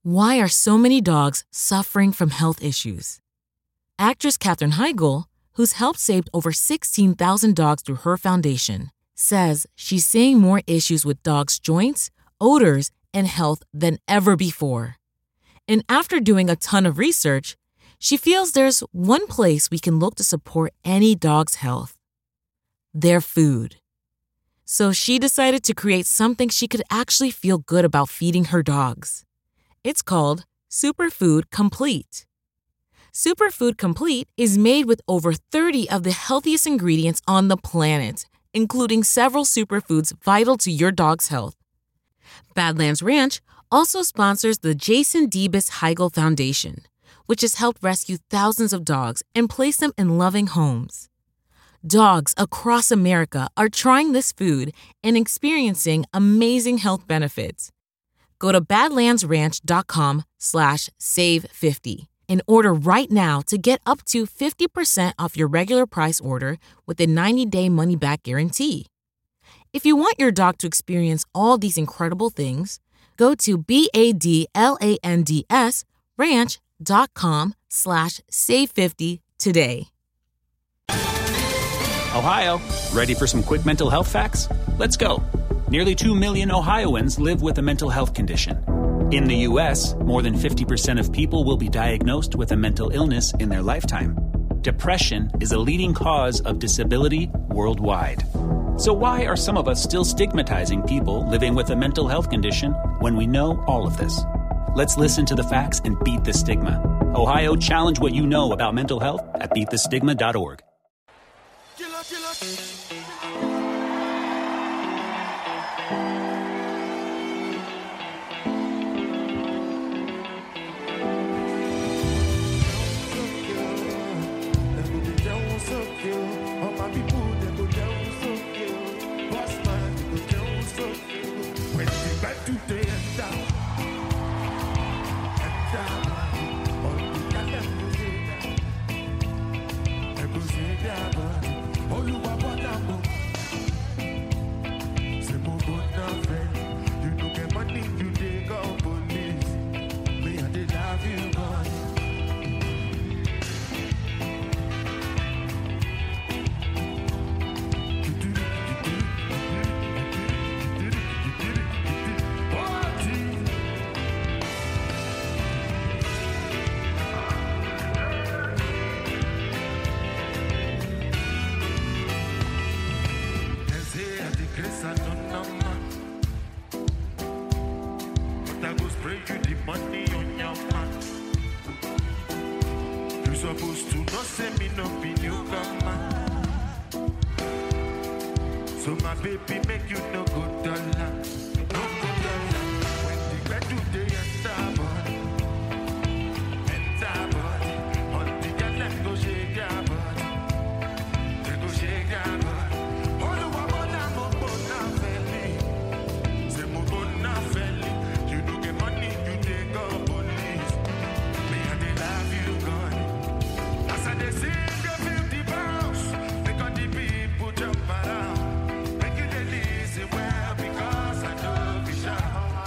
Why are so many dogs suffering from health issues? Actress Katherine Heigl, who's helped save over 16,000 dogs through her foundation, says she's seeing more issues with dogs' joints, odors, and health than ever before. And after doing a ton of research, she feels there's one place we can look to support any dog's health: their food. So she decided to create something she could actually feel good about feeding her dogs. It's called Superfood Complete. Superfood Complete is made with over 30 of the healthiest ingredients on the planet, including several superfoods vital to your dog's health. Badlands Ranch also sponsors the Jason Debus Heigl Foundation, which has helped rescue thousands of dogs and place them in loving homes. Dogs across America are trying this food and experiencing amazing health benefits. Go to badlandsranch.com/save50 and order right now to get up to 50% off your regular price order with a 90-day money-back guarantee. If you want your dog to experience all these incredible things, go to badlandsranch.com/save50 today. Ohio, ready for some quick mental health facts? Let's go. Nearly 2 million Ohioans live with a mental health condition. In the U.S., more than 50% of people will be diagnosed with a mental illness in their lifetime. Depression is a leading cause of disability worldwide. So why are some of us still stigmatizing people living with a mental health condition when we know all of this? Let's listen to the facts and beat the stigma. Ohio, challenge what you know about mental health at beatthestigma.org. Supposed to not send me no be newcomer. So my baby make you no good dollar. No good dollar. When the bed do they enter body. Enter body. On the girl them go shake their body. They go shake their body. All the woman I'm a bona belly. Say mo bona belly. You do get money, you take up police. Me and they love you gone. They sing the 50 pounds, because the people jump around. Make you the listen well, because I know we shout.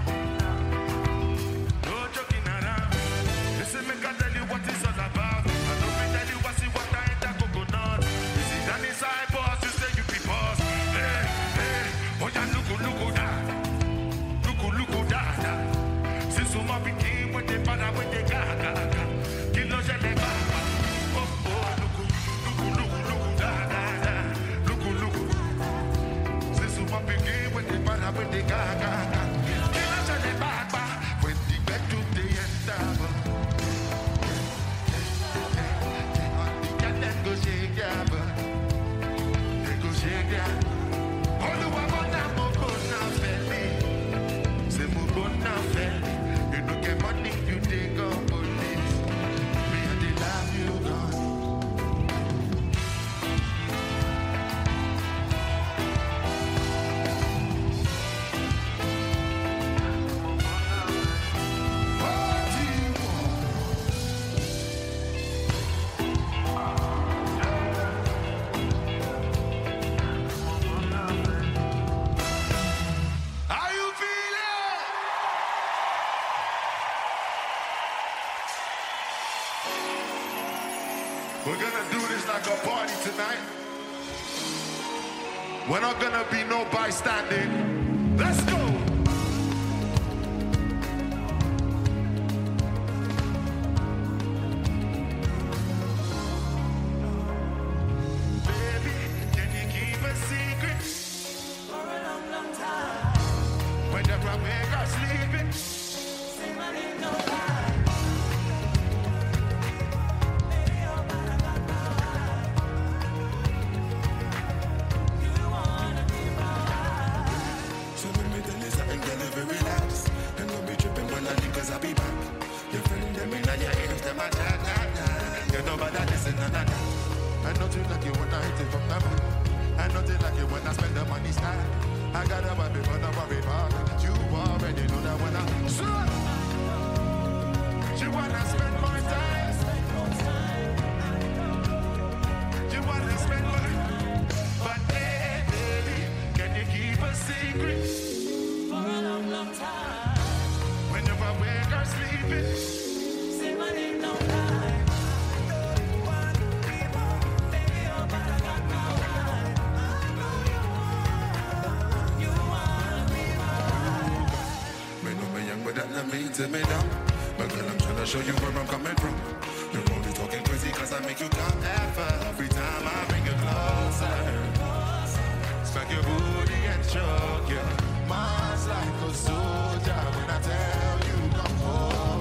No joking around. Listen, make I tell you what it's all about. I know me tell you what's in what I ain't that coconut. You see that inside boss, you say you be boss. Hey, hey, oh yeah, look that. Look that. Since you might be king with the father with the gaga. Kill no jelly back. When they gaga, kill us at the back, when the bed to the end of the cat that go shake their butt, they go shake their all the woman I'm a bona belly, say mo bona belly, you don't get money. We're gonna do this like a party tonight. We're not gonna be no bystanding. Let's go! Baby, can you keep a secret? For a long, long time. Whenever I wake up sleeping, say my name no lie. I'll be back. Your friend, them in your ears, them a chat. You know about that, listen, I know you like you when I hit it from the back. I know you like you when I spend the money stack. I got a baby, but don't worry about it. You already know that when I'm sure. You wanna spend more time. You wanna spend more. But hey, baby, can you keep a secret? For a long, long time. Whenever I wake up sleeping, say my name no lie. You want to be more, baby, oh, but I got my wife. I know you want to be my wife. Me know me young, but that not mean to me now. My girl, I'm trying to show you where I'm coming from. You're only talking crazy cause I make you come ever. Every time I bring you closer, smack your booty and choke you. Mine's like a soldier when I tell you come home.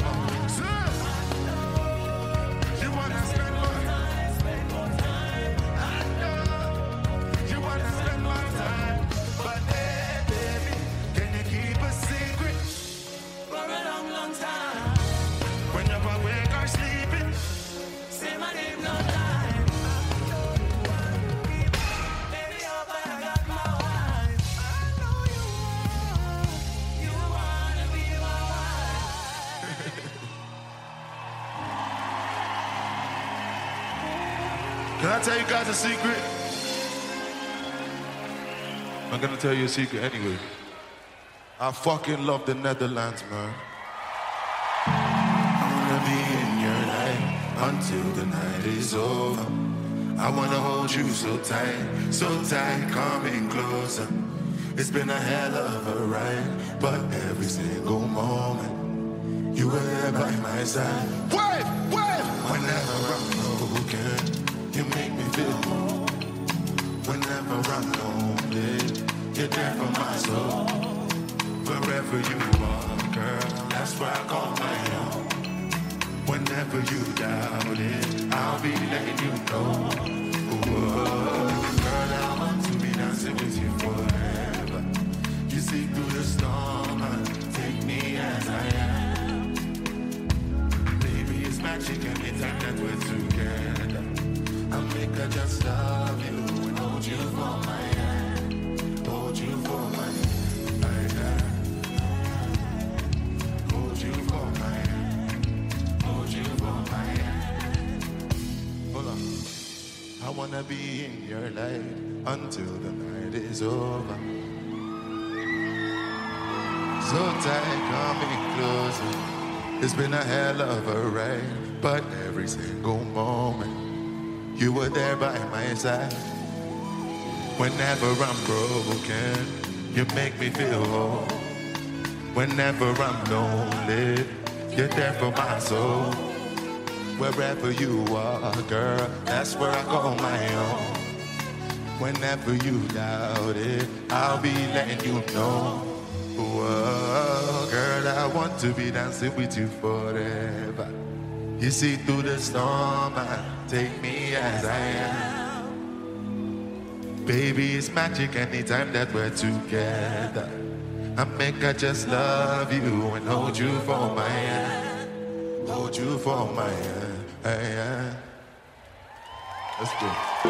You wanna spend more time? I know you wanna spend more time. But hey, baby, can you keep a secret for a long, long time? Whenever I wake up sleeping, say my name no lie. Baby, oh, but I got my wife. I know you wanna be my wife. Can I tell you guys a secret? I'm gonna tell you a secret anyway. I fucking love the Netherlands, man. I wanna be in your life until the night is over. I wanna hold you so tight, coming closer. It's been a hell of a ride, but every single moment you were there by my side. Wave! Whenever I'm broken, you make me feel whole. Whenever I'm lonely, you're there for my soul. Wherever you are, girl, that's where I call my own. Whenever you doubt it, I'll be letting you know. Whoa, girl, I want to be dancing with you forever. You see through the storm and take me as I am. Baby, it's magic anytime that we're together. I make her just love you and hold you for my hand. Hold you for my hand. Hold you for my hand. Hold you for my hand. Hold on. I wanna be in your life until the night is over. So tight, coming closer. It's been a hell of a ride, but every single moment you were there by my side. Whenever I'm broken, you make me feel whole. Whenever I'm lonely, you're there for my soul. Wherever you are, girl, that's where I call my own. Whenever you doubt it, I'll be letting you know. Whoa, girl, I want to be dancing with you forever. You see through the storm and take me as I am. Baby, it's magic anytime that we're together. I make her just love you and hold you for my hand. Hold you for my hand. Let's go.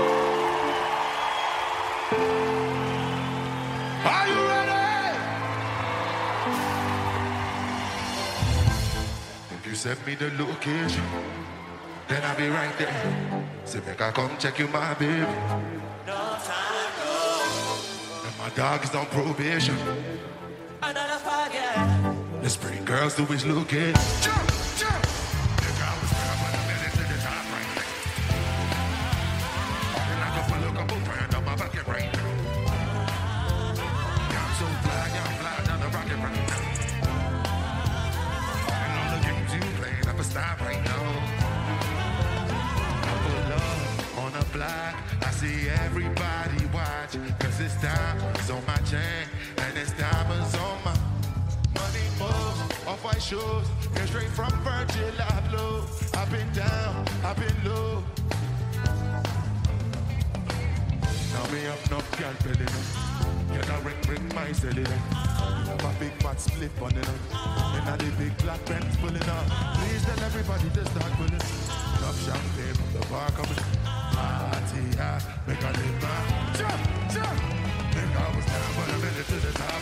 Are you ready? If you send me the location, then I'll be right there. So make I come check you, my baby. No time, no. And my dog is on probation. Another forget. Let's bring girls to his location. Jump, jump. The girl was up on the minute to the top right. stop right now. I pull up on a block, I see everybody watch, cause it's diamonds on my chain, and it's diamonds on my money moves, off-white shoes, came straight from Virgil Abloh. I've been down, I've been low. Now me up, no girl belly now. Get a ring my cellular. My big fat split on it up. And now the big black Benz pulling up. Please tell everybody to start pulling. Love champagne from the bar coming. Party, make a live back. Jump, jump. Think I was down, but I made it to the top.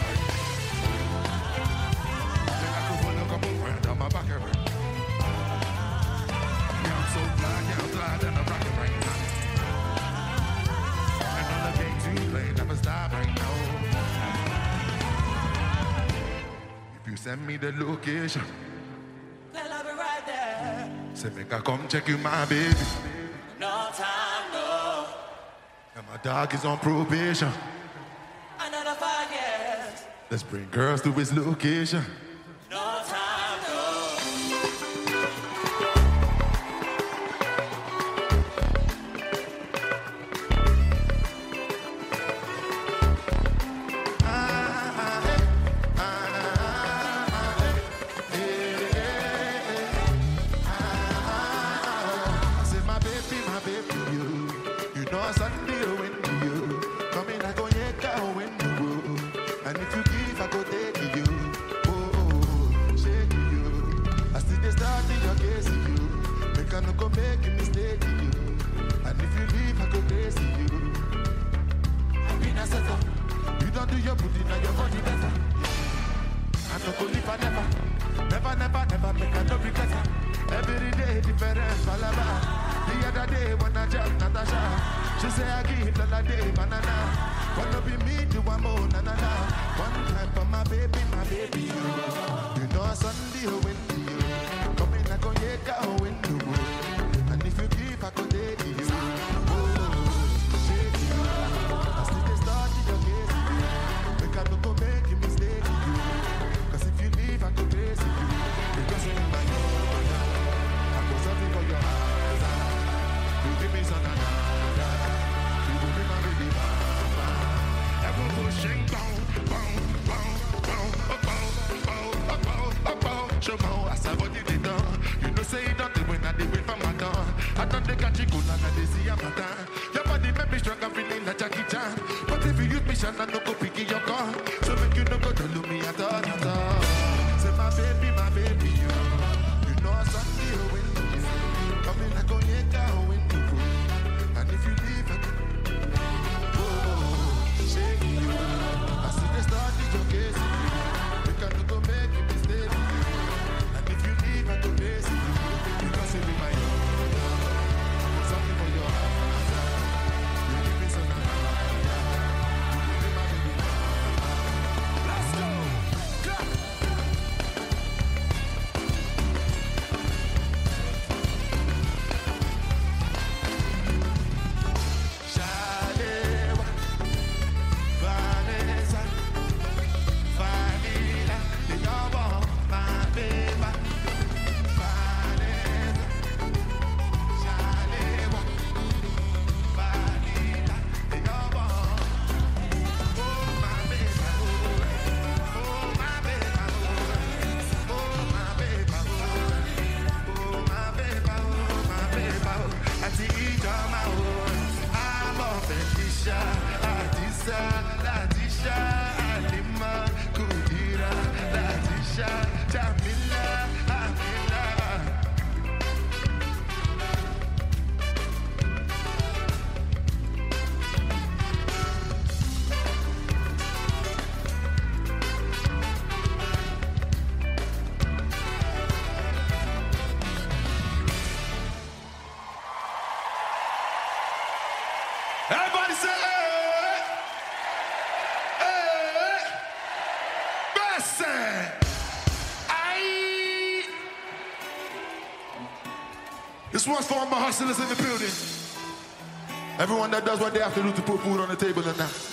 Think I could pull a couple grand on my back of it. Yeah, I'm so glad, and I'm rocking right now. And all the games you play never stop right now. If you send me the location, then I'll be right there. say make I come check you, my baby. No time, no. And my dog is on probation. Another 5 years. Let's bring girls to his location. No time, no. I say my baby, you know Sunday when you come in, I go yeah, when you. And if you give, I go take you. Oh, shake you. I still they start in your case you. Make I no go make a mistake you. And if you leave, I go crazy you. I mean I said you don't do your booty, now your body better. I no go live, I never make I no regret. Every day different, palava. The other day when I jump Natasha, she say I give all a day banana. Wanna be me, do one more, na na na. One time for my baby, you know Sunday when you come in, I go yeah, when you. And if you give, I go take you. Oh, shake you. I still they start in your case. Make I no go make a mistake you. Cause if you leave, I go crazy you. Because in my I go something for your eyes. You give me some nana. You will be my baby mama. I go pushing down, show more as I body they done. You know say it don't when I did wait for my gun. I don't take a chick and I they see a matter. Your body make me strong, I'm feeling like Jackie Chan. But if you use me, shall I no go pick your gun. So make you no go to look me at all. Say my baby, you know Sunday when you come in, I go yeah, when you go. And if you leave, I go shake you. I see they start with your case. You can't go make a mistake. And if you leave, I go crazy. Because it be my own. Something for your heart. You give me some you be my baby. Let's go. Go. Shalewa, Vanessa, Vanilla, they all want my baby. Vanessa, Shalewa, Vanilla, they all want. Oh my baby, oh my baby, oh my baby, oh my baby, oh my baby. I teach all my own. I'm off at Tisha, Latisha, Alima, Kudira, Latisha, Jamila, Amila. Everybody say, hey, Bessie, aye. This one's for all my hustlers in the building. Everyone that does what they have to do to put food on the table and that.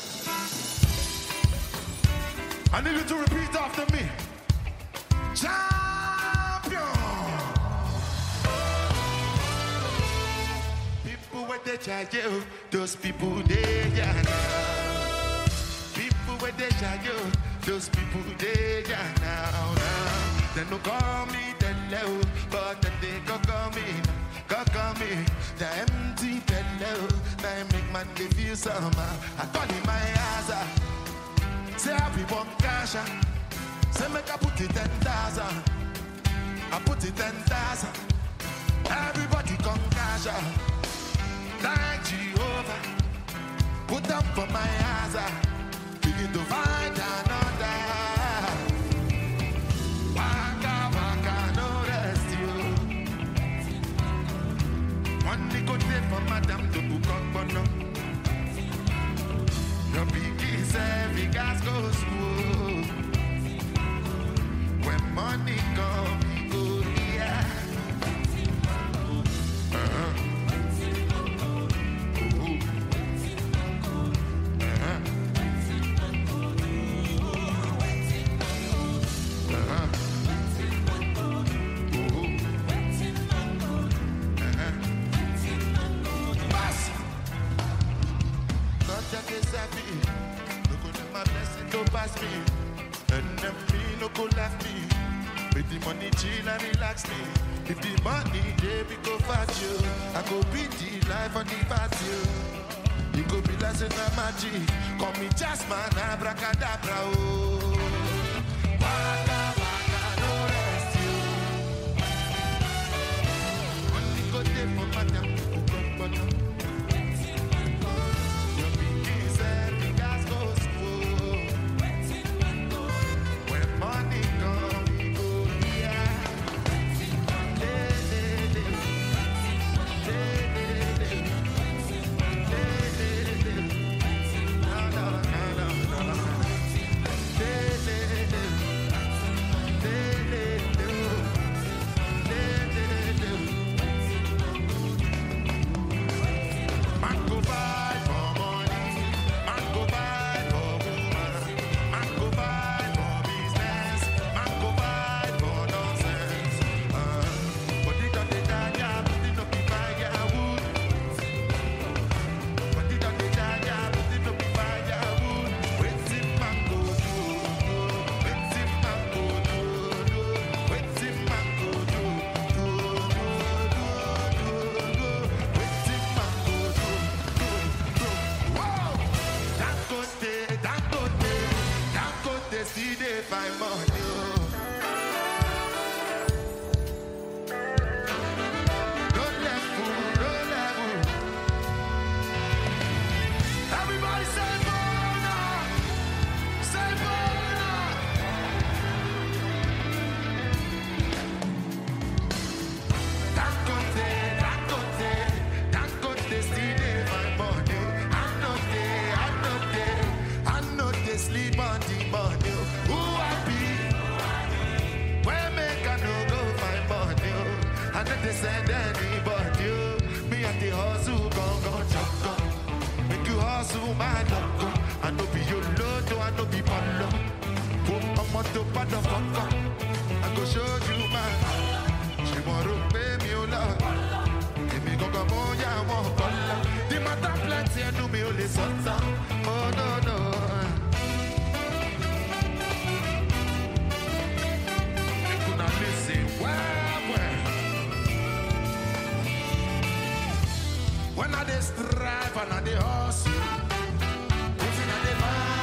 I need you to repeat after me. Champion. try you, those people they now. People where they try you, those people they now. They no call me the low, but they call me. The empty bellow, they make man they feel somehow. I call in my eyes, say happy one cash, say make I put it 10,000. I put it 10,000. Everybody come cash out. Like Jehovah, put up for my eyes. Begin to find another. Waka, no rest you. One good day for Madame to book up bono. Your biggie say the gas goes slow. When money comes. Pass me, and them me no go laugh me. With the money chill and relax me. If the money they be go fat you, I go beat the life on the patio. You go be less than a magic. Call me Jasmine, abracadabra. Oh, waka, no rest you. Only go there for madam to come bottom. Your big is every gas goes. Money come, we go here. Man go buy for money, man go buy for woman, man go buy for business, man go buy for nonsense. But it don't die, but it don't be firewood. But it don't die, but it don't be firewood. Waiting man go do, waiting man go do, waiting man go do, waiting man go do. Whoa! Dangote, see they find money. Don't let fool. Everybody say Bona! Say Bona! Dangote, see they find money. I know they sleep on the money. Who I be? Where make I no go find money? I know they send anybody. Me at the hustle, go, chop. Make you hustle, my dog. I know be your load, I know be polo. I'm on top of the fuck. I go show you my. She want to pay me a lot. Give me go on, yeah, I want color. The matter plenty, I know me only son. Oh no. Listen, when I dey strive and I dey hustle, waiting I dey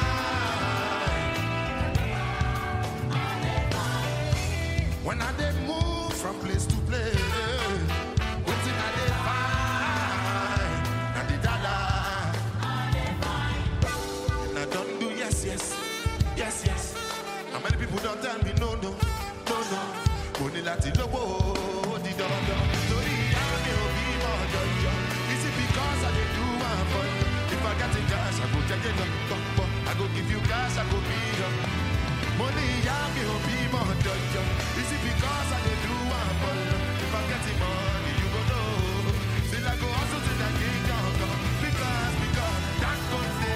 find. When I dey move from place to place, waiting I dey find. And the dollar, and I don't do yes. How many people don't tell me no? Only láti lówó di dandan. Torí ìyá mi ò bí mọ̀ jọjọ. Is it because I dey do am for you? If I get the cash, I go take it up. I go give you cash, I go be up. Mo ní ìyá mi ò bí mọ̀ jọjọ. Is it because I dey do am for you? If I get the money, you go know. Still I go hustle till I get younger. Because Dangote.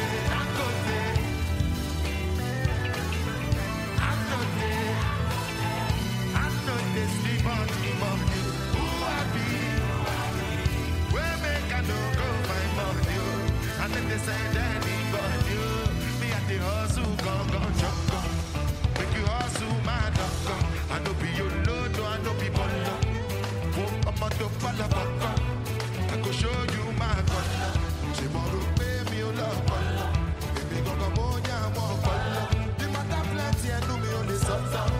They sleep on the money. Who I be? Where make I no go find send anybody. Me at the hustle, gone, jump. Make you hustle, my dog. I know be your load, I know be bolo. I'm on the palabaka. I go show you my color. Tomorrow, pay me your love color. Baby, go on, yeah, more color. The matter plenty, and do me on the sun.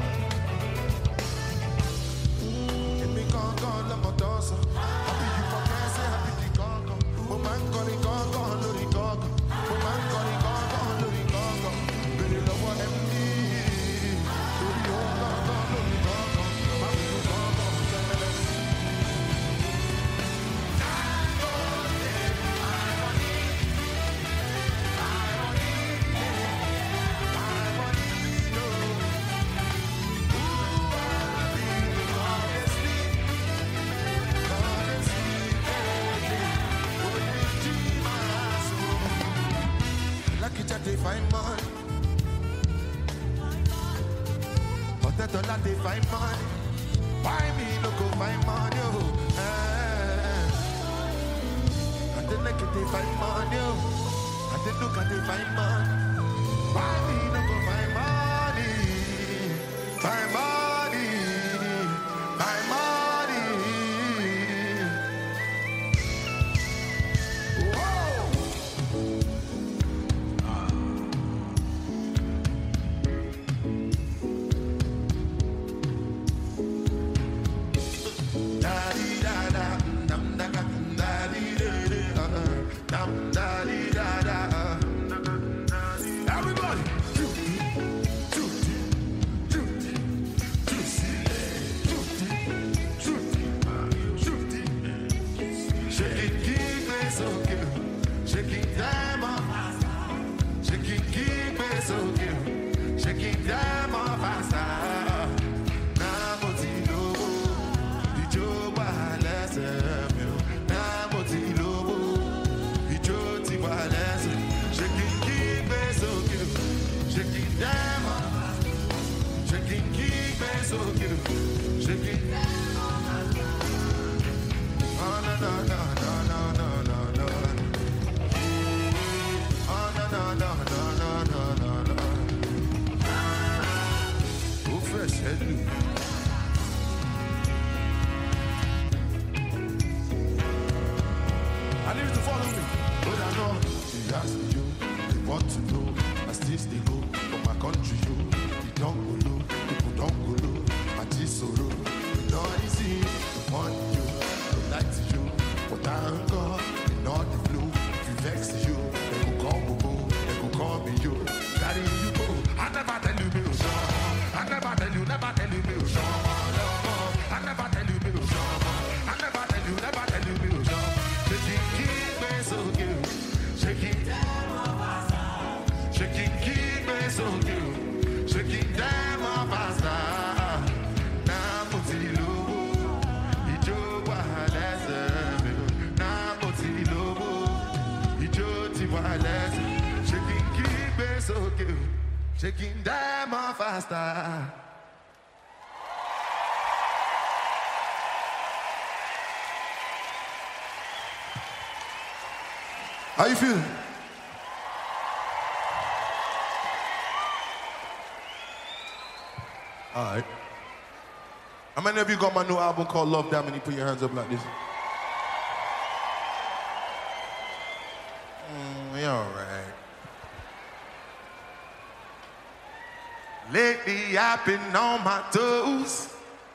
Me gone, let my dancer. Happy you for cancer, happy the gong. Oh man, gone, lori gong. Oh man, gone, lori gong. Baby, love what them need. Lori gong, lori gong. Happy you gong, they find money. But that dollar they find money. Why me no go find money? Oh, and then like they find money. Oh, and then look at they find money. Why me no go find money? Find money. Find money. Whoa. Everybody, shake it, keep it so good. Shake it down off faster. Shake it, keep it so good. Shake it down off faster. So good, shake it. Oh no no no no no no no no. Oh no no no no no no no no. Who fresh head? I need you to follow me. But I know she asked you, they want to know. I still stay go for my country, you don't go low, people don't go low. Sorrow, not easy, want you, like you, but I'm God, in all the blue. If you vex you, they will call me you. Daddy, you go. I never tell you, Bill Shaw. I never tell you, Bill Shaw. I never tell you, Bill Shaw. I never tell you, Bill Shaw. Shake it, keep me so good. Shake it down, shake it, keep me so good. Shake it down, my faster. Shaking down more faster. How you feeling? All right. How many of you got my new album called Love Damn? Put your hands up like this. Yeah, all right. Lately I've been on my toes.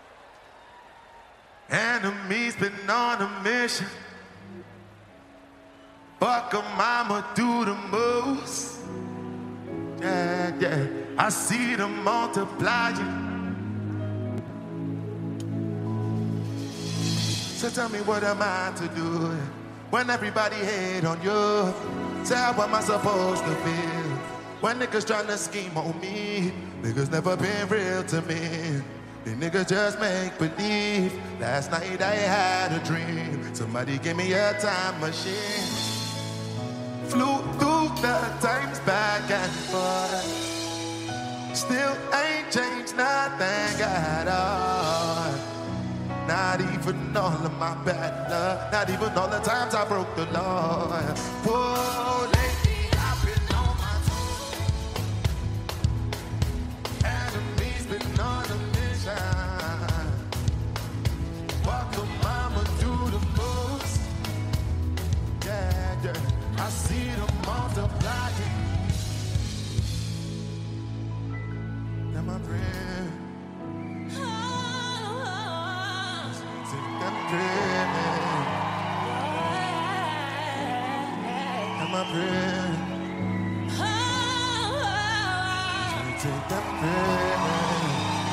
Enemies been on a mission. Fuck 'em, I'ma do the most. Yeah, yeah, I see them multiplying. So tell me what am I to do when everybody hate on you? Say how am I supposed to feel when niggas tryna scheme on me? Niggas never been real to me. The niggas just make believe. Last night I had a dream. Somebody gave me a time machine. Flew through the times back and forth. Still ain't changed nothing at all. Not even all of my bad luck. Not even all the times I broke the law. Whoa, lately I see them multiplying. Now my prayer, take them dreaming. Now my prayer, take them dreaming.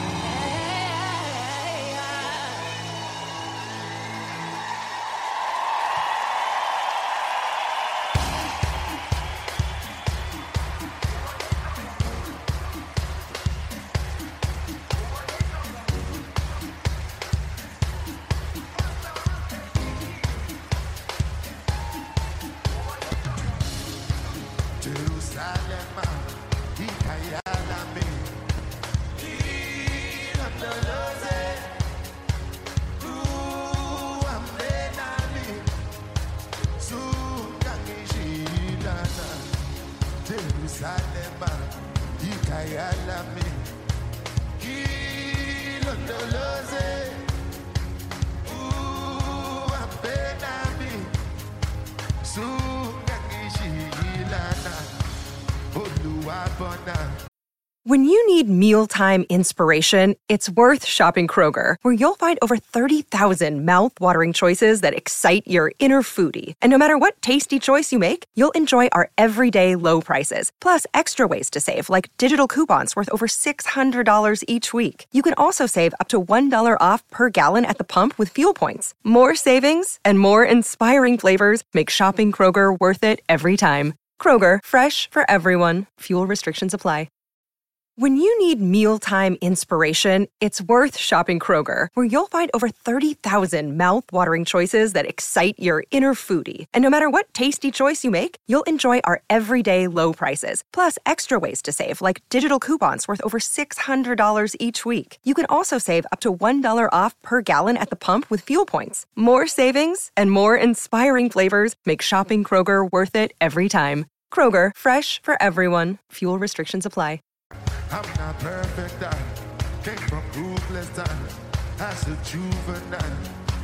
When you need mealtime inspiration, it's worth shopping Kroger, where you'll find over 30,000 mouth-watering choices that excite your inner foodie. And no matter what tasty choice you make, you'll enjoy our everyday low prices, plus extra ways to save, like digital coupons worth over $600 each week. You can also save up to $1 off per gallon at the pump with fuel points. More savings and more inspiring flavors make shopping Kroger worth it every time. Kroger, fresh for everyone. Fuel restrictions apply. When you need mealtime inspiration, it's worth shopping Kroger, where you'll find over 30,000 mouth-watering choices that excite your inner foodie. And no matter what tasty choice you make, you'll enjoy our everyday low prices, plus extra ways to save, like digital coupons worth over $600 each week. You can also save up to $1 off per gallon at the pump with fuel points. More savings and more inspiring flavors make shopping Kroger worth it every time. Kroger, fresh for everyone. Fuel restrictions apply. I'm not perfect, I came from ruthless time as a juvenile.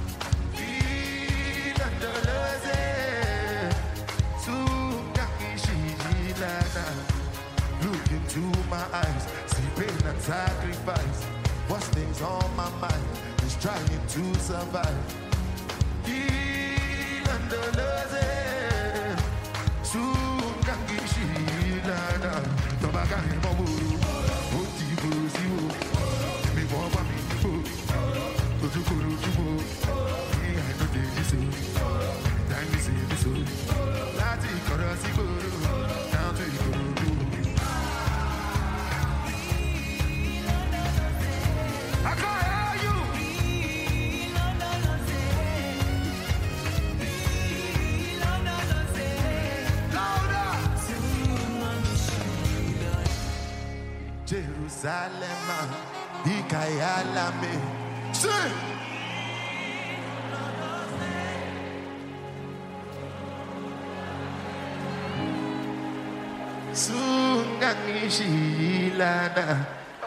Look into my eyes, see pain and sacrifice. What's things on my mind is trying to survive. Jerusalem, Ikayalame. Sing! Sunganishilana.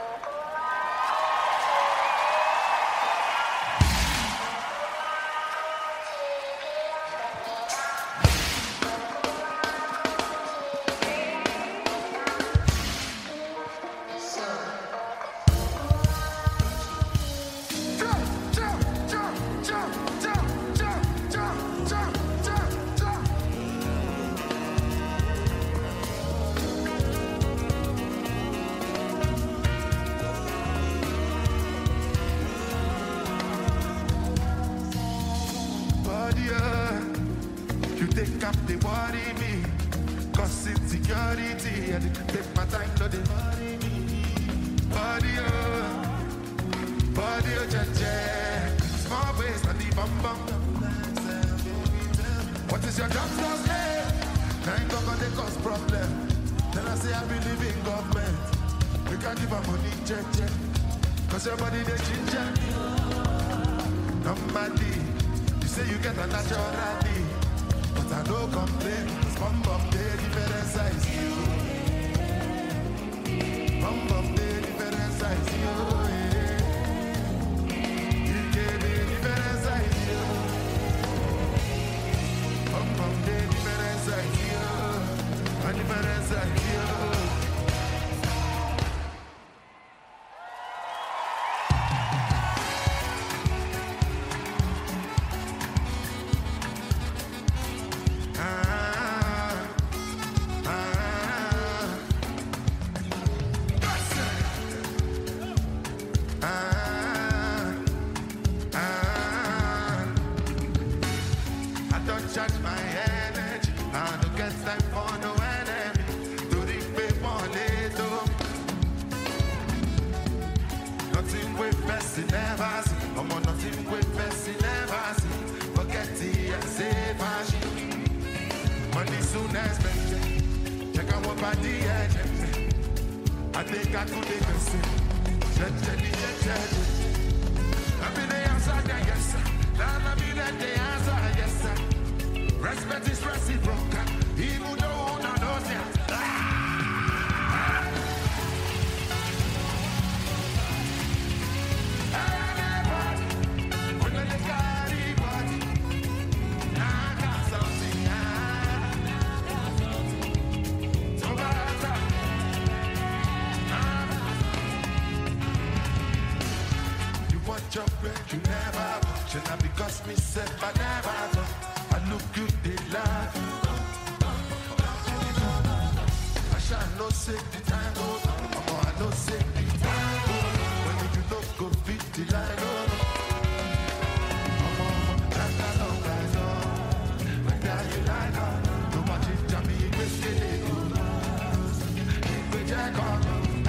What is your job's last name? Now you talk on the cost problem. Then I say I believe in government. We can't give her money, check. Cause your body they ginger. Normally, you say you get a natural D. But I don't complain. Bum they different size. Bum they different size. You gave me different size. Bum they different size. recharge my energy. I don't get time for no enemy. To repay more later. Nothing with best in never see. I'm on nothing with best in never see. Forget it and save my shit. Money soon as spent. Check out what body edge. I think I could take a sip. I'll be the answer, yes sir. I'll be the answer, yes sir. Respect is reciprocal. Even though no knows ya. Your bread, you never watch, and because me said I never thought I look good, they laugh. I shall not say the time goes on, I don't say the time goes on. When you don't go beat the line over. That's not how I know. When that you line up, don't watch it, Jamie, you can see it. You can jack on.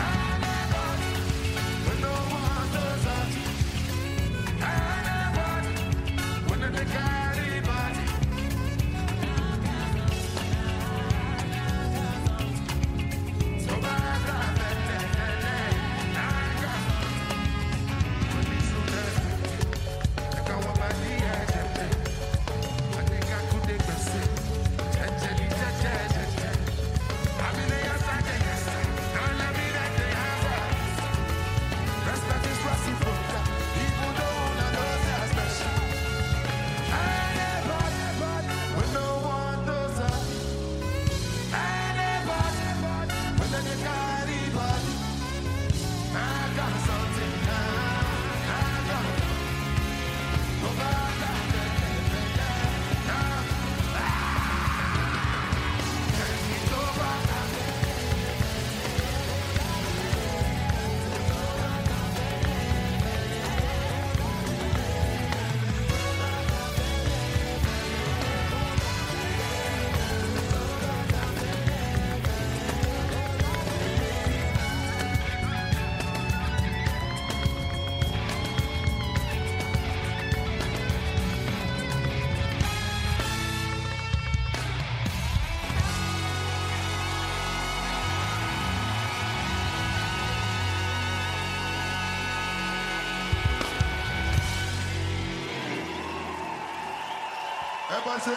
Everybody say,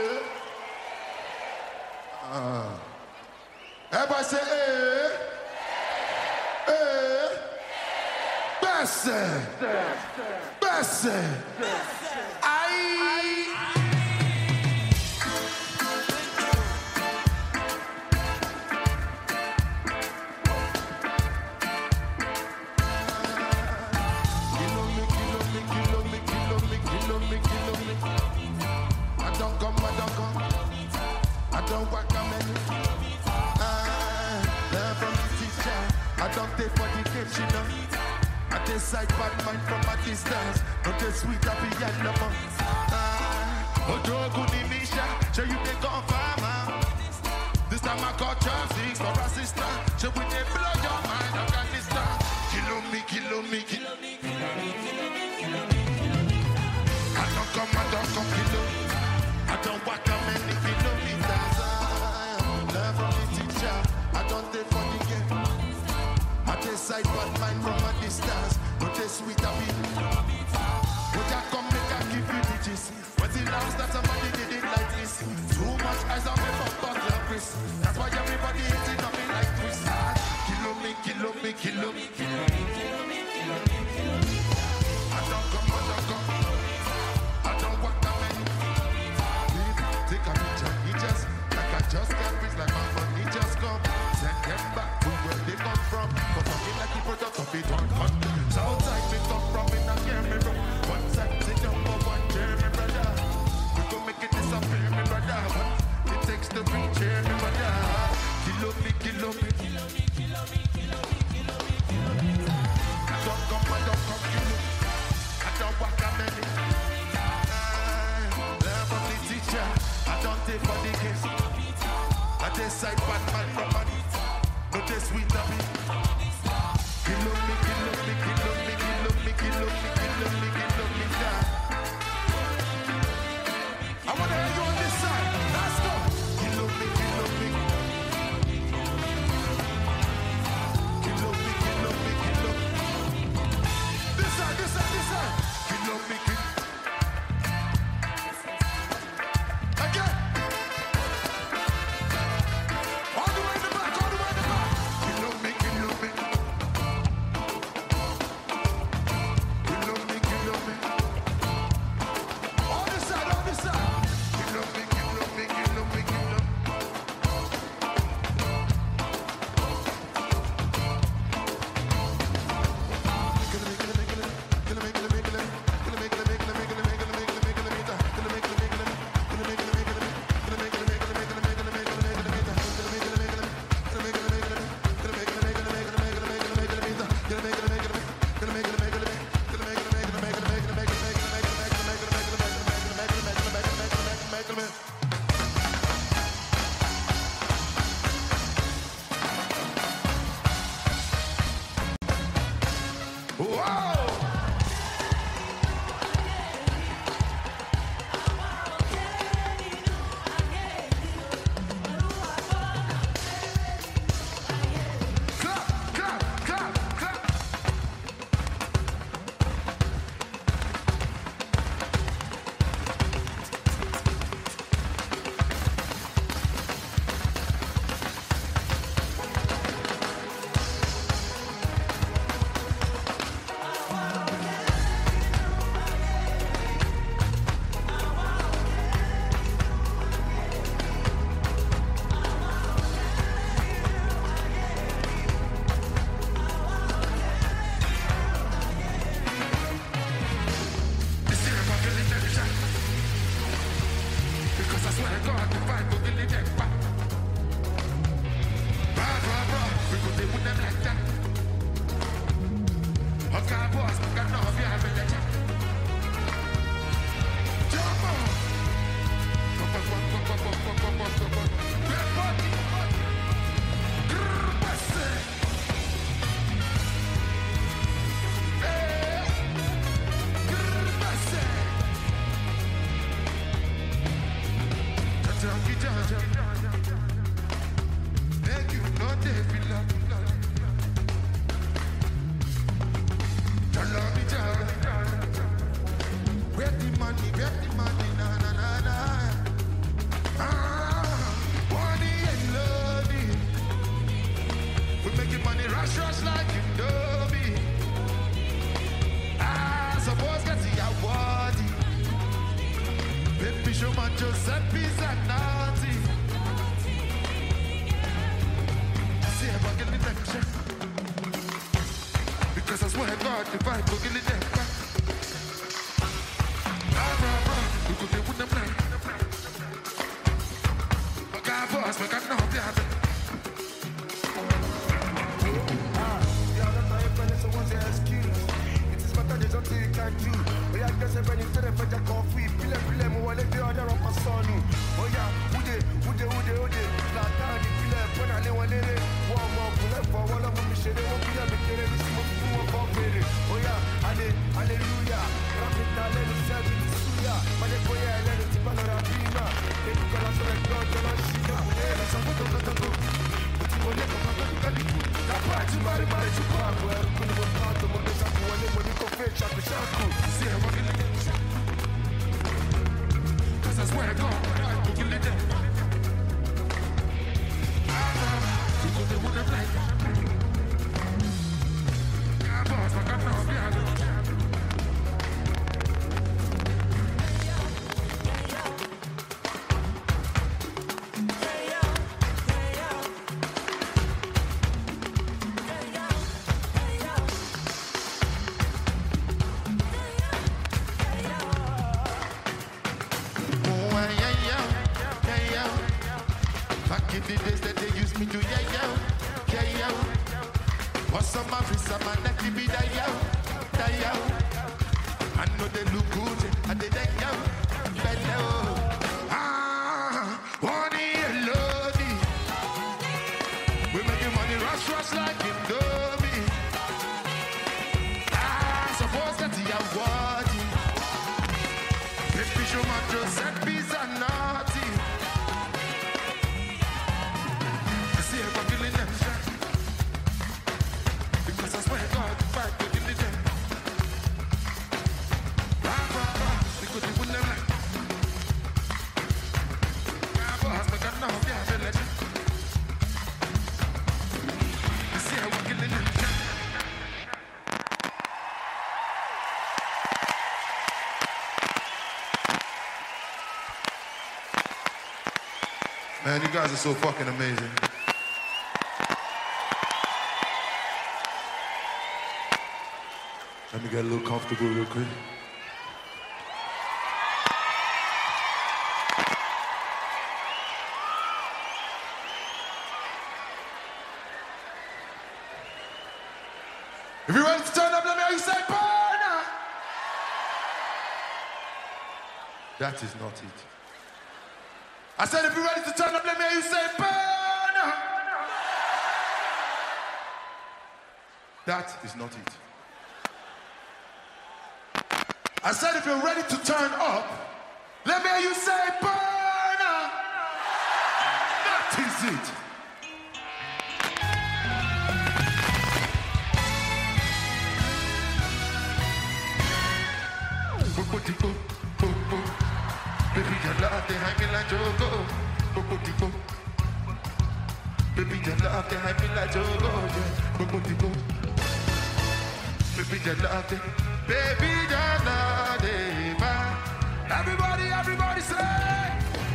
everybody say, Bessie, Bessie, side bad mind from a distance. Not as sweet happy and love. Ojo Kunimisha, show you they go farmer. This time I got chopsticks for assistance. Show we they blow your mind, Afghanistan. Kill me, kill me, kill me, kill me, kill me, kill me. I don't come kill me. I don't walk how many kilometers. Learn from the teacher. I don't take for the game. I take side bad mind from a distance. Not as sweet happy. But I come make I give you digits. When the last that somebody did it like this. Too much eyes on me for bottle Chris. That's why everybody hating on me like Chris. Kill me, kill me, kill me, kill me, kill me, kill me, kill me. I don't come. I don't walk that many. Take a picture, he just like I just got rich, like my money just come. Send them back to where they come from. But fucking like the product of it on cut. Southside we come from in a game me bro. One side say number one cheer me brother. We gon' make it disappear me brother. What it takes to reach here me brother. Kill me, kill me, kill me, kill me, kill me, kill me, kill me. test side bad man from man. No test sweet happy. Kill up me, kill up me, kill up me, kill up me, kill up me, kill up me, kill up me, die. I wanna hear you on this side. Let's go. Kill up me, kill up me. Kill up me, kill up me, kill up me. This side, this side, this side. Kill up me, kill. Again. All the way in the back, all the way in the back. Kill up me, kill up me. Kill up me, kill up me. On this side, on this side. Kill up me, kill up me, kill up me, kill up me. Giuseppe's and naughty. See if I get the next check. Because I swear to God, if I go get it back. We could do with them like. My God, boss, my God, no, yeah. Cause I swear to God, I will kill it. Because they wouldn't like that. Yeah, boss, I got no fear. The days that they used me to yeah. What's on my wrist, I'm a neck, be that yo. I know they look good, and they that yo. One year, Lodi. Baby, show my Giuseppe Zanotti. I see if I'm killing them. Because I swear to God, if I could kill them. Because you wouldn't have. Yeah, boss, but I know, yeah, I let you. I see how we're killing them. Man, you guys are so fucking amazing. Let me get a little comfortable real quick. If you're ready to turn up, let me hear you say, "Burner!" That is not it. I said, if you're ready to turn up, let me hear you say, "Burner!" That is not it. I said, if you're ready to turn up, let me hear you say, "Burner!" That is it. Baby, your love, they hide me like Jogo. Baby, your love, they hide me like Jogo. Baby, your love, they, baby, your love, they buy. Everybody say.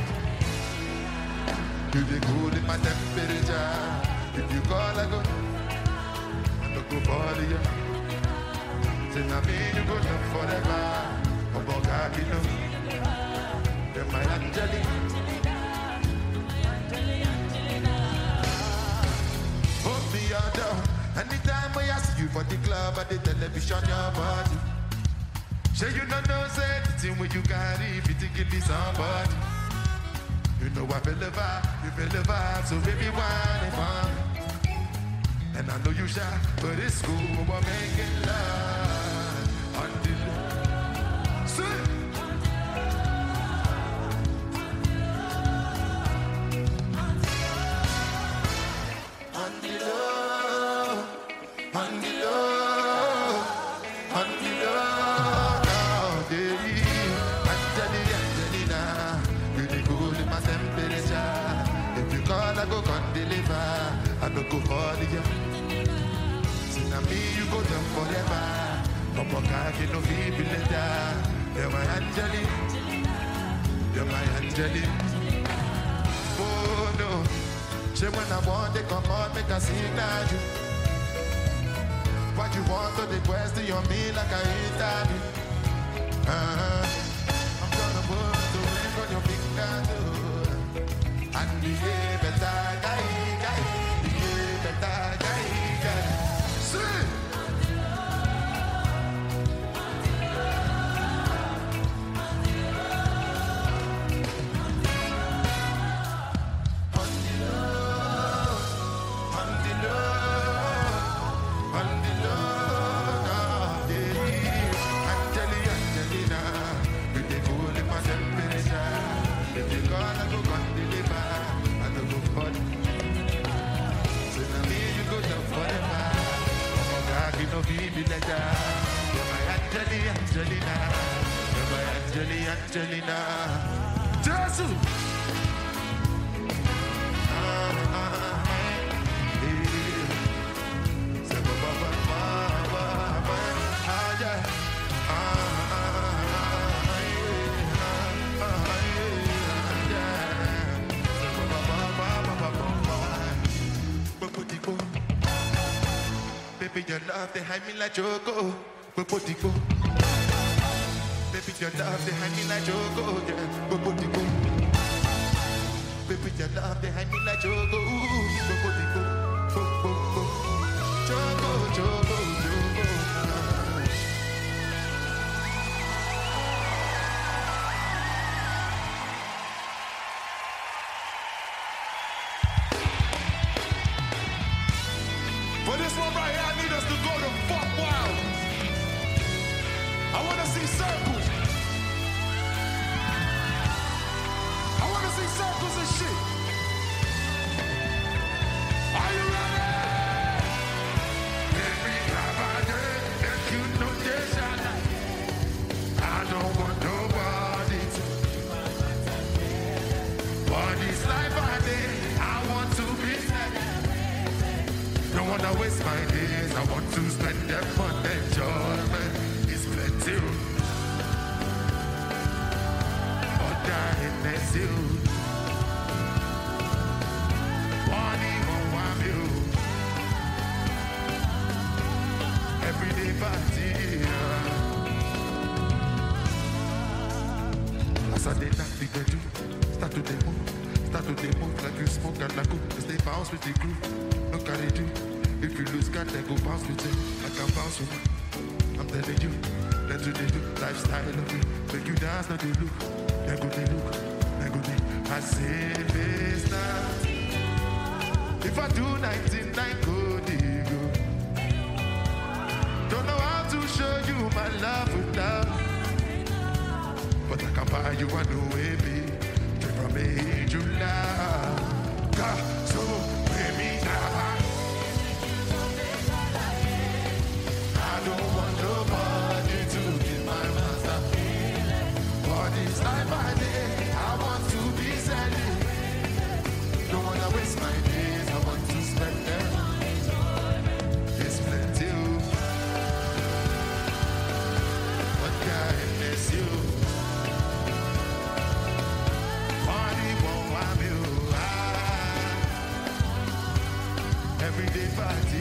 You dey cool in my temperature. If you call, I go. I don't go bother you. Say, I mean, you go live forever. God, you know. You're my Angelina. Hold me on down. Anytime I ask you for the club or the television, your body. Sure you don't know, say the thing where you carry, if you give me somebody. You know I feel the vibe, you feel the vibe, so baby, why if I'm. And I know you shy, but it's cool, we're making love until. I don't go for the year. See now me, you go down forever. Come on, can't get no people later. You're my Angelina. You're my Angelina. Oh no. Say when I want to come on, make a signal you. What you want to the question on me like I interview. I'm gonna put the ring on your finger too. And behave better, guy. Angelina, Jesus. Baby, your love, they hide me like Choco. Baby, your love, they hide me like Choco, yeah. Baby, your love, they hide me like Choco. Choco. For this one right here, I need us to go to fuck wild. I want to see circles. wanna waste my days. I want to spend them on enjoyment. It's plenty. Or dying next you. Money won't want you. Everyday party. As I did not think they do. Start to demo. Start to demo like you smoke and like go. Stay bounce with the groove. Look how they do. If you lose God, then go bounce with it. I can bounce with it. I'm telling you. That's what they do. Lifestyle of it. Make you dance, not they look. Then go they look. Then go they. I say this now. If I do 99, go they go. Don't know how to show you my love without. But I can buy you a new baby. Straight from me, July. So, pay me now. I don't want nobody to be my master. For this life I live, I want to be selling. Don't wanna waste my days, I want to spend them. It's plenty. What kindness you. Money won't want you. Everyday party.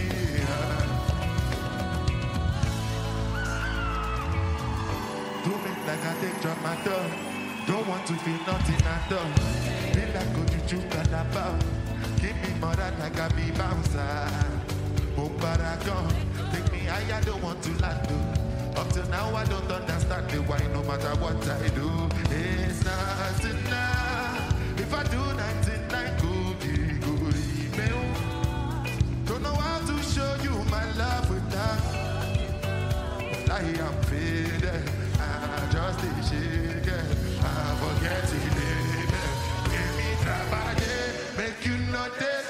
Don't make like I take drop my door. Don't want to feel nothing at all. Feel like go to juke and about. Give me more than like I be bouncer. Baragon, take me higher, don't want to land. Up till now I don't understand the why. No matter what I do, it's not enough. If I do 99 good email. Don't know how to show you my love without. I am faded, I just a shaken. I forget to live. Give me trabaje, make you notice.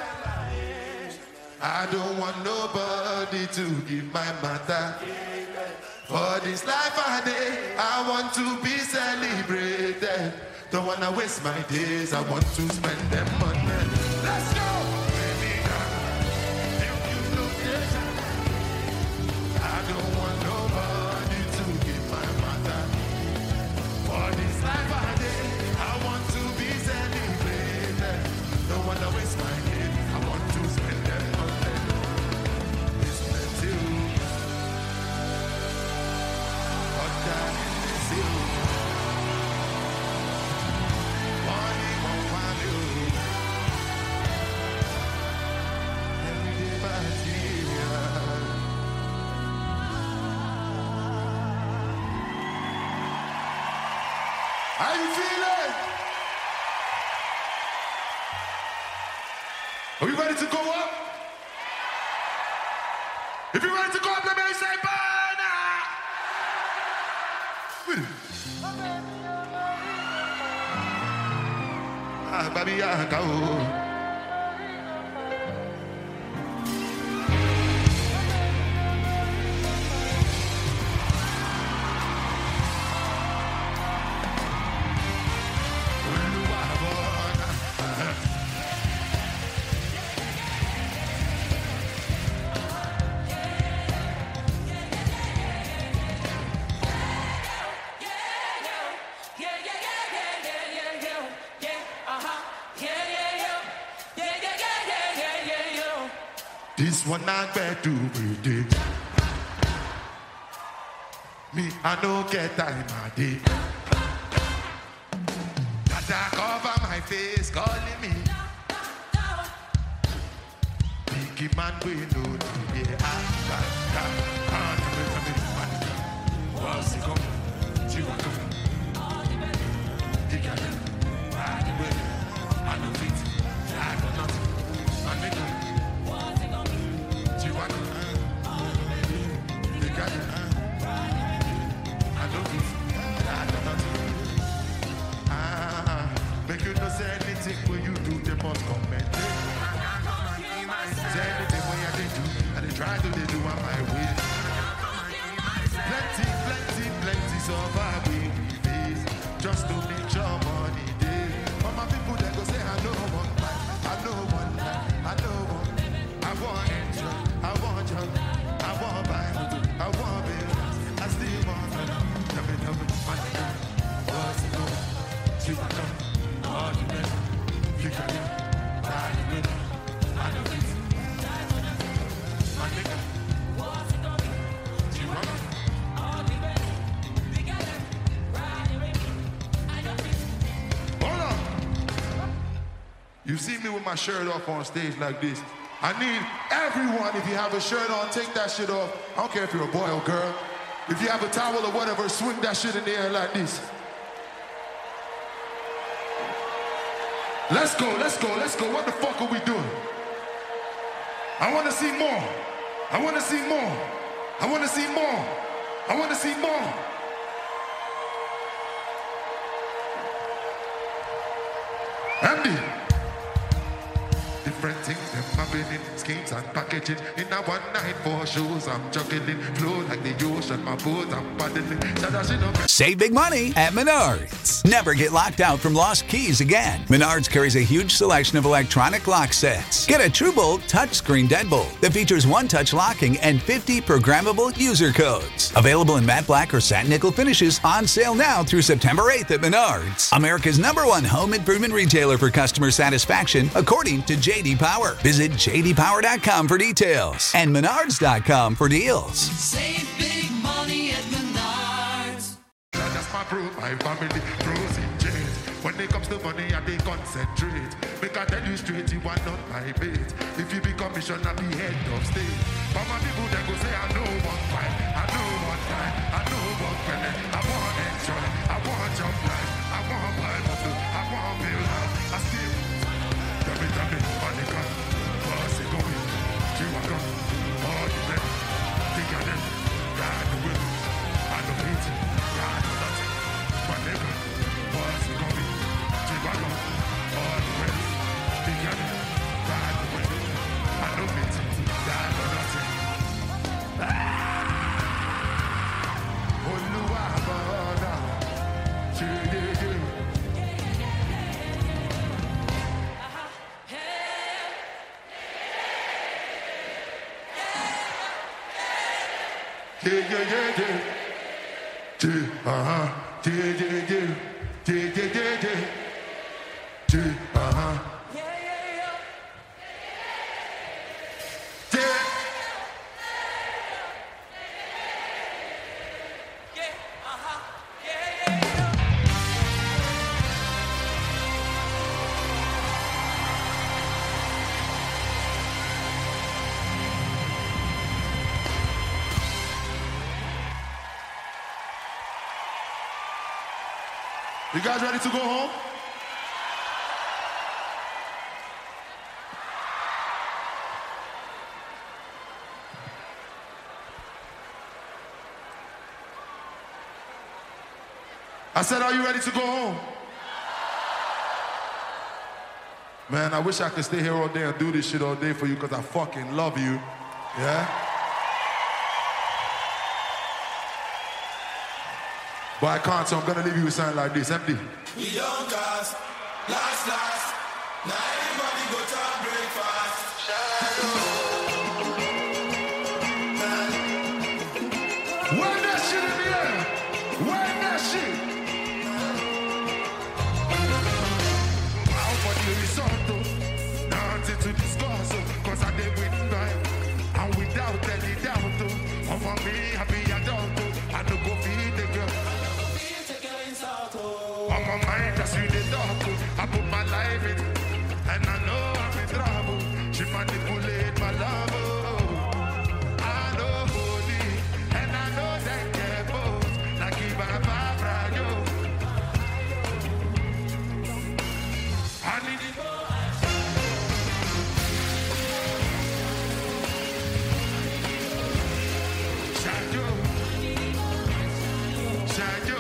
I don't want nobody to give my matter. For this life I day, I want to be celebrated. Don't wanna waste my days, I want to spend them on them. Let's go! I don't want nobody to give my matter. For this life I day, I want to be celebrated. Don't wanna waste my days, I want to spend them on them. It's plenty. What that is you. Money won't find you. Everyday party. How you feeling? Are we ready to go up? If you're ready to go up, let me say burn! Baby, I go. This one I better predict. Me, I no get time a day. Dada cover my face, calling me. Biggie man, we know today. What's it come? Chihuahua. I know fit. I got nothing. I make it. Make you know say anything when you do, they must comment. Say anything when you do, and they try to do on my way. Plenty, so far we face just to make your money day. All my people that go say I know one life, I know one life, I know one, I want it, I You see me with my shirt off on stage like this. I need everyone, if you have a shirt on, take that shit off. I don't care if you're a boy or girl. If you have a towel or whatever, swing that shit in the air like this. Let's go, let's go, let's go. What the fuck are we doing? I want to see more. I want to see more. I want to see more. I want to see more. Andy. Different things, them happening, schemes and packaging. In a one night, 4 shows, I'm juggling. Flow like the ocean, my boat, I'm paddling. Save big money at Menards. Never get locked out from lost keys again. Menards carries a huge selection of electronic lock sets. Get a TrueBolt touchscreen deadbolt that features one-touch locking and 50 programmable user codes. Available in matte black or satin nickel finishes, on sale now through September 8th at Menards. America's #1 home improvement retailer for customer satisfaction, according to J.D. Power. Visit jdpower.com for details and menards.com for deals. Save big money at Menards. That's my proof, my family pros in change. When it comes to money, I they concentrate. Make I tell you straight, you are not my bait. If you become missioner, be head of state. But my people, they go say, I know one fight, I know one time, I know one penny. I want to enjoy, I want to jump life, I want to buy motor, I want to build house. I still, tell me, money come, boss it going, G-Wagon, all the men, think of them, ride the whip, I don't hate it, ride the nothing, my nigga, boss it going, G-Wagon, all the men, think of them, ride the whip, I don't hate it, ride the nothing. Oluwabana, Chidede. You guys ready to go home? I said, are you ready to go home? Man, I wish I could stay here all day and do this shit all day for you because I fucking love you. Yeah? But I can't, so I'm gonna leave you with something like this. Empty. We young cars, last, now everybody go to breakfast. Wave that shit in the air. Wave that shit. How for the risotto, nothing to discuss, cause I did with time. And without any doubt, for me, happy adult, I don't go feed the girl. On my mind, that's you the dog. I put my life in, and I know I'm in trouble. She manipulate my love. I know holy, and I know that careful. Like if I'm I need it. Shadow.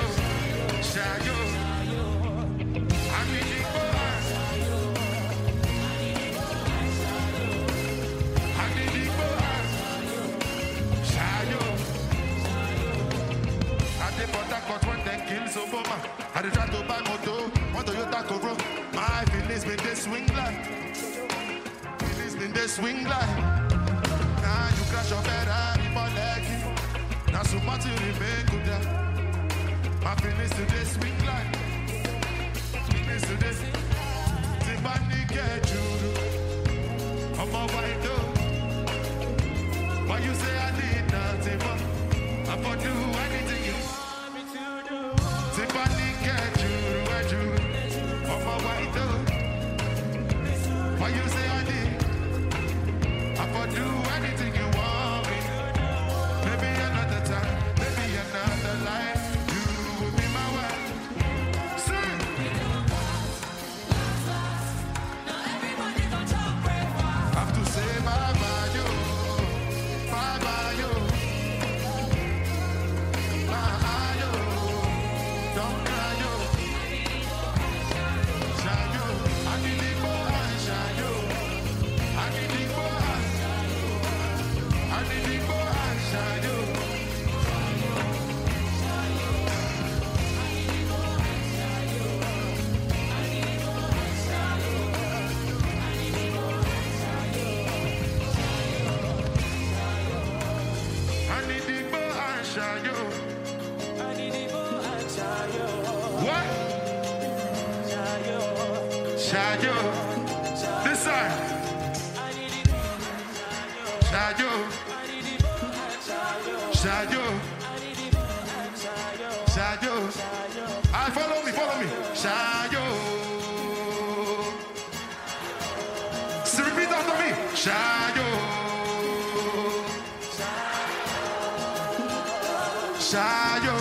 I did try to buy moto, one Toyota Corolla. My feelings been they swing like, Now you crash your Ferrari for lucky. Now so much you remain good. My feelings today swing like, Tiffany get you. I'm a white dog. Why you say I need nothing but I for do anything you want me to do. Tiffany get you. I'm a white dog. What? Shayo. This side. Shayo. Shayo. Shayo. Follow me. Shayo. So repeat after me. Shayo. Shayo.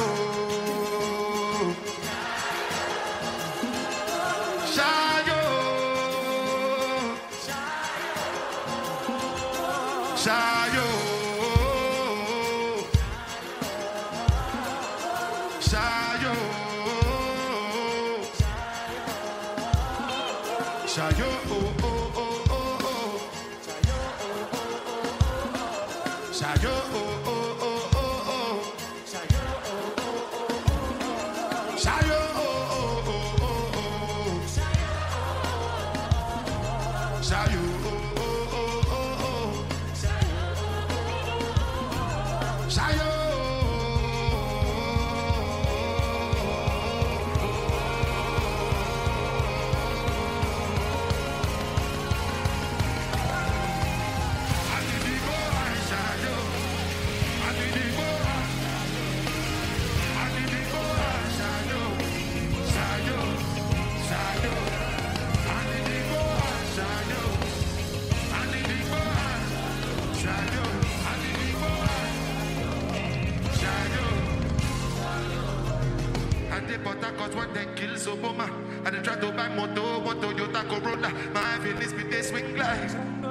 Shayo. Shayo. Shayo. Shayo. Shayo. When they kill Obama, and they try to buy moto, Toyota Corolla. My feelings be they swing like,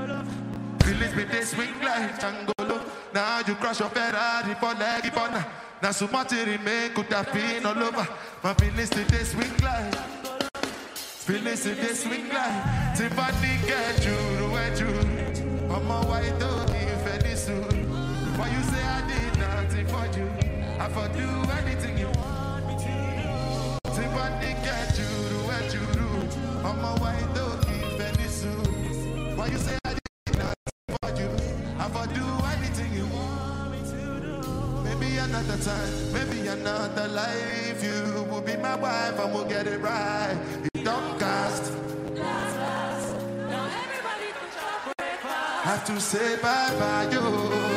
Angolo. Now you crash your Ferrari for leggy partner. Now so much it remain could have been all over. My feelings be they swing like, Tiffany get you. I'm a white dog in Fendi suit. Why you say I did nothing for you? I for do anything you want. Tiffany get you. I'm a white dog in Fendi suit. Why you say I did nothing for you? I for do anything you want me to do. Maybe another time, maybe another life. You will be my wife and we'll get it right. It don't cost. Now everybody put your breakfast. Have to say bye-bye, yo.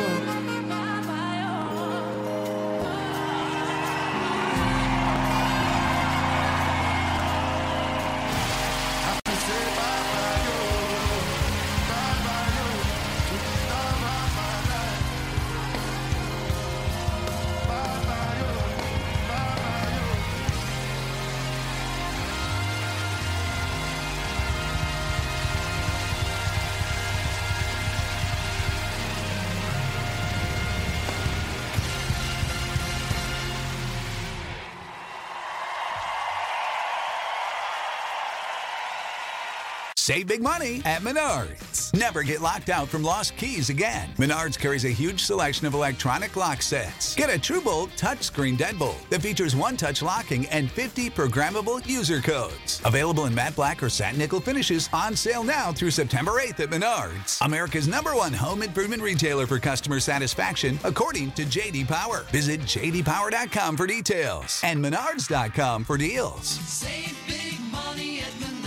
Save big money at Menards. Never get locked out from lost keys again. Menards carries a huge selection of electronic lock sets. Get a TrueBolt touchscreen deadbolt that features one-touch locking and 50 programmable user codes. Available in matte black or satin nickel finishes, on sale now through September 8th at Menards. America's #1 home improvement retailer for customer satisfaction, according to J.D. Power. Visit jdpower.com for details and menards.com for deals. Save big money at Menards.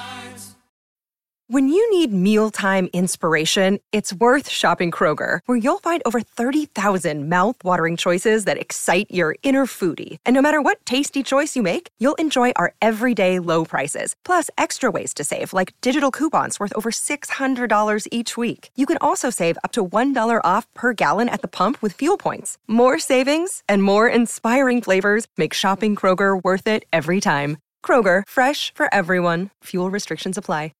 When you need mealtime inspiration, it's worth shopping Kroger, where you'll find over 30,000 mouth-watering choices that excite your inner foodie. And no matter what tasty choice you make, you'll enjoy our everyday low prices, plus extra ways to save, like digital coupons worth over $600 each week. You can also save up to $1 off per gallon at the pump with fuel points. More savings and more inspiring flavors make shopping Kroger worth it every time. Kroger, fresh for everyone. Fuel restrictions apply.